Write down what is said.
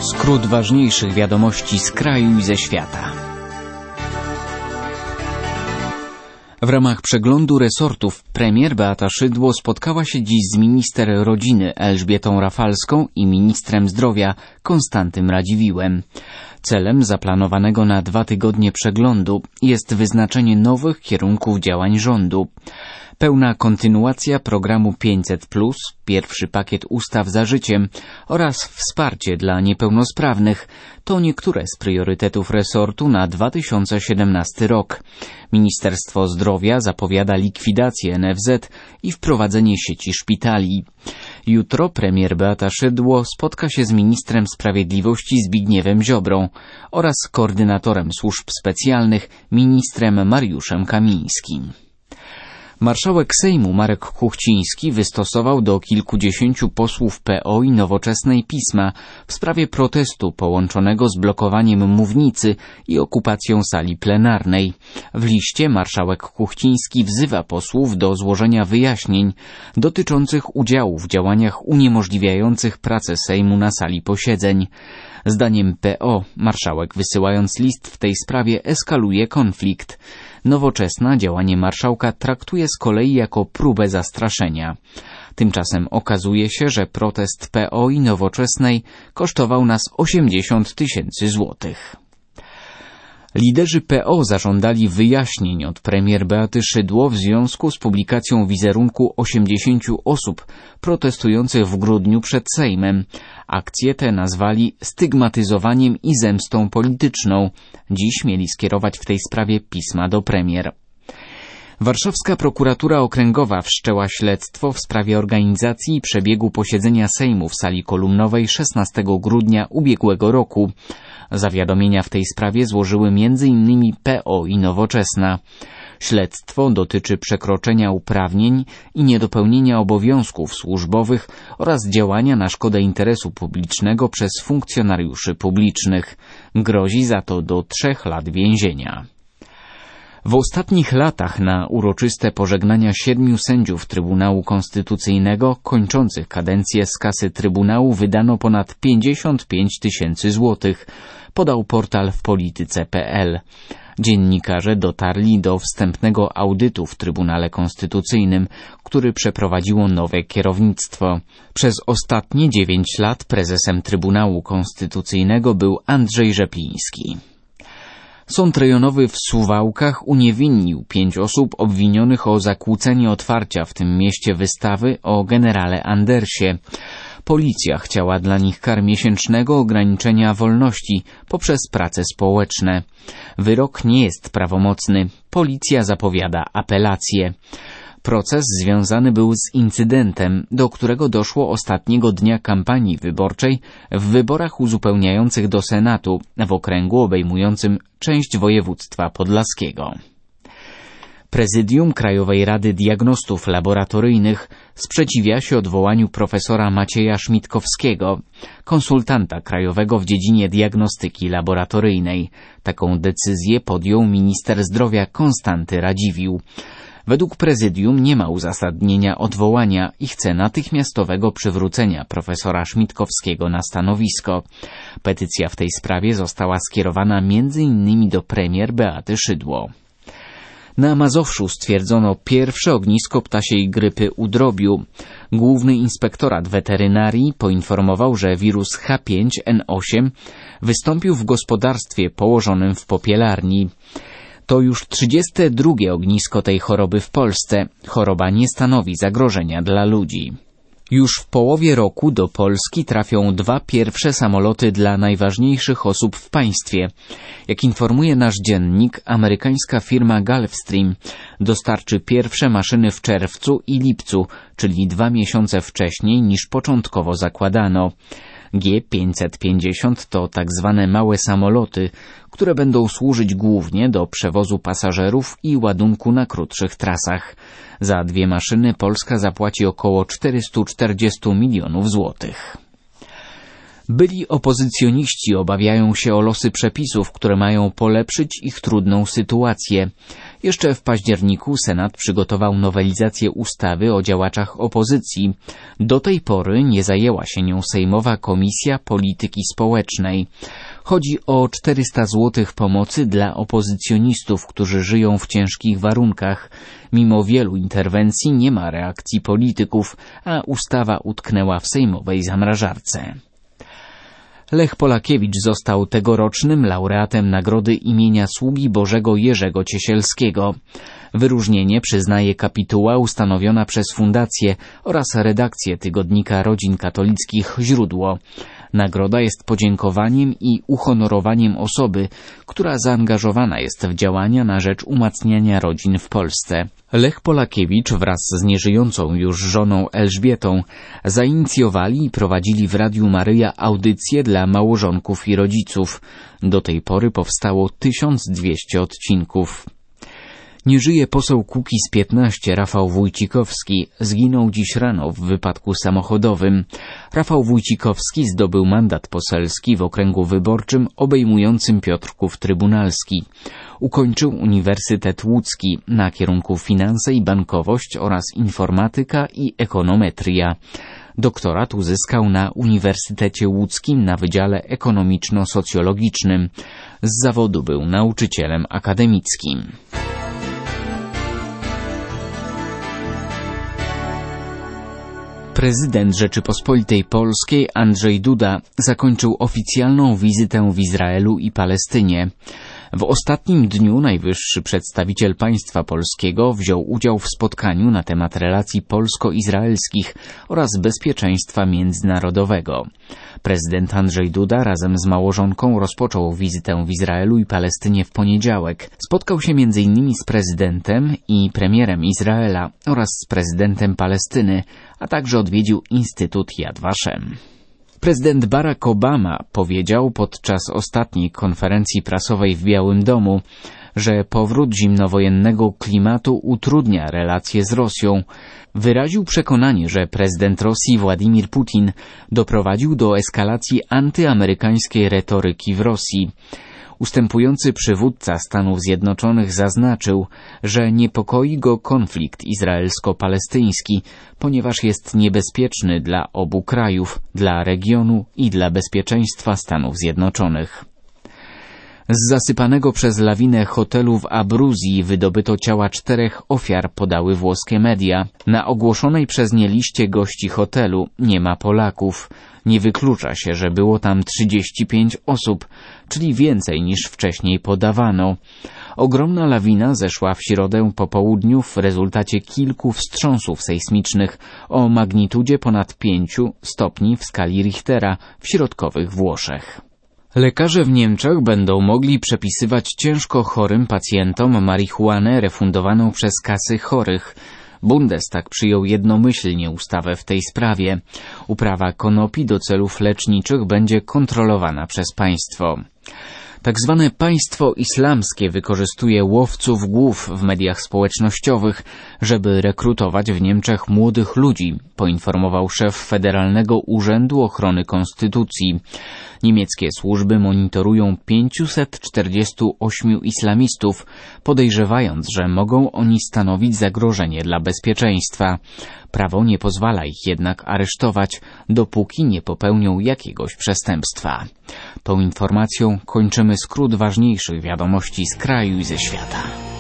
Skrót ważniejszych wiadomości z kraju i ze świata. W ramach przeglądu resortów premier Beata Szydło spotkała się dziś z minister rodziny Elżbietą Rafalską i ministrem zdrowia Konstantym Radziwiłłem. Celem zaplanowanego na 2 tygodnie przeglądu jest wyznaczenie nowych kierunków działań rządu. Pełna kontynuacja programu 500+, pierwszy pakiet ustaw za życiem oraz wsparcie dla niepełnosprawnych to niektóre z priorytetów resortu na 2017 rok. Ministerstwo Zdrowia zapowiada likwidację NFZ i wprowadzenie sieci szpitali. Jutro premier Beata Szydło spotka się z ministrem sprawiedliwości Zbigniewem Ziobrą oraz koordynatorem służb specjalnych ministrem Mariuszem Kamińskim. Marszałek Sejmu Marek Kuchciński wystosował do kilkudziesięciu posłów PO i Nowoczesnej pisma w sprawie protestu połączonego z blokowaniem mównicy i okupacją sali plenarnej. W liście marszałek Kuchciński wzywa posłów do złożenia wyjaśnień dotyczących udziału w działaniach uniemożliwiających pracę Sejmu na sali posiedzeń. Zdaniem PO marszałek, wysyłając list w tej sprawie, eskaluje konflikt. Nowoczesna działanie marszałka traktuje z kolei jako próbę zastraszenia. Tymczasem okazuje się, że protest PO i Nowoczesnej kosztował nas 80 000 złotych. Liderzy PO zażądali wyjaśnień od premier Beaty Szydło w związku z publikacją wizerunku 80 osób protestujących w grudniu przed Sejmem. Akcje te nazwali stygmatyzowaniem i zemstą polityczną. Dziś mieli skierować w tej sprawie pisma do premier. Warszawska prokuratura okręgowa wszczęła śledztwo w sprawie organizacji i przebiegu posiedzenia Sejmu w sali kolumnowej 16 grudnia ubiegłego roku. Zawiadomienia w tej sprawie złożyły m.in. PO i Nowoczesna. Śledztwo dotyczy przekroczenia uprawnień i niedopełnienia obowiązków służbowych oraz działania na szkodę interesu publicznego przez funkcjonariuszy publicznych. Grozi za to do 3 lat więzienia. W ostatnich latach na uroczyste pożegnania 7 sędziów Trybunału Konstytucyjnego kończących kadencję z kasy Trybunału wydano ponad 55 000 złotych, podał portal wpolityce.pl. Dziennikarze dotarli do wstępnego audytu w Trybunale Konstytucyjnym, który przeprowadziło nowe kierownictwo. Przez ostatnie 9 lat prezesem Trybunału Konstytucyjnego był Andrzej Rzepliński. Sąd rejonowy w Suwałkach uniewinnił 5 osób obwinionych o zakłócenie otwarcia w tym mieście wystawy o generale Andersie. Policja chciała dla nich kar miesięcznego ograniczenia wolności poprzez prace społeczne. Wyrok nie jest prawomocny. Policja zapowiada apelację. Proces związany był z incydentem, do którego doszło ostatniego dnia kampanii wyborczej w wyborach uzupełniających do Senatu w okręgu obejmującym część województwa podlaskiego. Prezydium Krajowej Rady Diagnostów Laboratoryjnych sprzeciwia się odwołaniu profesora Macieja Szmitkowskiego, konsultanta krajowego w dziedzinie diagnostyki laboratoryjnej. Taką decyzję podjął minister zdrowia Konstanty Radziwiłł. Według prezydium nie ma uzasadnienia odwołania i chce natychmiastowego przywrócenia profesora Szmitkowskiego na stanowisko. Petycja w tej sprawie została skierowana m.in. do premier Beaty Szydło. Na Mazowszu stwierdzono pierwsze ognisko ptasiej grypy u drobiu. Główny Inspektorat Weterynarii poinformował, że wirus H5N8 wystąpił w gospodarstwie położonym w Popielarni. To już 32. ognisko tej choroby w Polsce. Choroba nie stanowi zagrożenia dla ludzi. Już w połowie roku do Polski trafią 2 pierwsze samoloty dla najważniejszych osób w państwie. Jak informuje nasz dziennik, amerykańska firma Gulfstream dostarczy pierwsze maszyny w czerwcu i lipcu, czyli 2 miesiące wcześniej niż początkowo zakładano. G550 to tak zwane małe samoloty, które będą służyć głównie do przewozu pasażerów i ładunku na krótszych trasach. Za 2 maszyny Polska zapłaci około 440 milionów złotych. Byli opozycjoniści obawiają się o losy przepisów, które mają polepszyć ich trudną sytuację. Jeszcze w październiku Senat przygotował nowelizację ustawy o działaczach opozycji. Do tej pory nie zajęła się nią Sejmowa Komisja Polityki Społecznej. Chodzi o 400 zł pomocy dla opozycjonistów, którzy żyją w ciężkich warunkach. Mimo wielu interwencji nie ma reakcji polityków, a ustawa utknęła w sejmowej zamrażarce. Lech Polakiewicz został tegorocznym laureatem nagrody imienia Sługi Bożego Jerzego Ciesielskiego. Wyróżnienie przyznaje kapituła ustanowiona przez fundację oraz redakcję tygodnika rodzin katolickich Źródło. Nagroda jest podziękowaniem i uhonorowaniem osoby, która zaangażowana jest w działania na rzecz umacniania rodzin w Polsce. Lech Polakiewicz wraz z nieżyjącą już żoną Elżbietą zainicjowali i prowadzili w Radiu Maryja audycje dla małżonków i rodziców. Do tej pory powstało 1200 odcinków. Nie żyje poseł Kukiz15 Rafał Wójcikowski. Zginął dziś rano w wypadku samochodowym. Rafał Wójcikowski zdobył mandat poselski w okręgu wyborczym obejmującym Piotrków Trybunalski. Ukończył Uniwersytet Łódzki na kierunku finanse i bankowość oraz informatyka i ekonometria. Doktorat uzyskał na Uniwersytecie Łódzkim na Wydziale Ekonomiczno-Socjologicznym. Z zawodu był nauczycielem akademickim. Prezydent Rzeczypospolitej Polskiej Andrzej Duda zakończył oficjalną wizytę w Izraelu i Palestynie. W ostatnim dniu najwyższy przedstawiciel państwa polskiego wziął udział w spotkaniu na temat relacji polsko-izraelskich oraz bezpieczeństwa międzynarodowego. Prezydent Andrzej Duda razem z małżonką rozpoczął wizytę w Izraelu i Palestynie w poniedziałek. Spotkał się m.in. z prezydentem i premierem Izraela oraz z prezydentem Palestyny, a także odwiedził Instytut Yad Vashem. Prezydent Barack Obama powiedział podczas ostatniej konferencji prasowej w Białym Domu, że powrót zimnowojennego klimatu utrudnia relacje z Rosją. Wyraził przekonanie, że prezydent Rosji Władimir Putin doprowadził do eskalacji antyamerykańskiej retoryki w Rosji. Ustępujący przywódca Stanów Zjednoczonych zaznaczył, że niepokoi go konflikt izraelsko-palestyński, ponieważ jest niebezpieczny dla obu krajów, dla regionu i dla bezpieczeństwa Stanów Zjednoczonych. Z zasypanego przez lawinę hotelu w Abruzji wydobyto ciała 4 ofiar, podały włoskie media. Na ogłoszonej przez nie liście gości hotelu nie ma Polaków. Nie wyklucza się, że było tam 35 osób, czyli więcej niż wcześniej podawano. Ogromna lawina zeszła w środę po południu w rezultacie kilku wstrząsów sejsmicznych o magnitudzie ponad 5 stopni w skali Richtera w środkowych Włoszech. Lekarze w Niemczech będą mogli przepisywać ciężko chorym pacjentom marihuanę refundowaną przez kasy chorych. Bundestag przyjął jednomyślnie ustawę w tej sprawie. Uprawa konopi do celów leczniczych będzie kontrolowana przez państwo. Tak zwane państwo islamskie wykorzystuje łowców głów w mediach społecznościowych, żeby rekrutować w Niemczech młodych ludzi, poinformował szef Federalnego Urzędu Ochrony Konstytucji. Niemieckie służby monitorują 548 islamistów, podejrzewając, że mogą oni stanowić zagrożenie dla bezpieczeństwa. Prawo nie pozwala ich jednak aresztować, dopóki nie popełnią jakiegoś przestępstwa. Tą informacją kończymy skrót ważniejszych wiadomości z kraju i ze świata.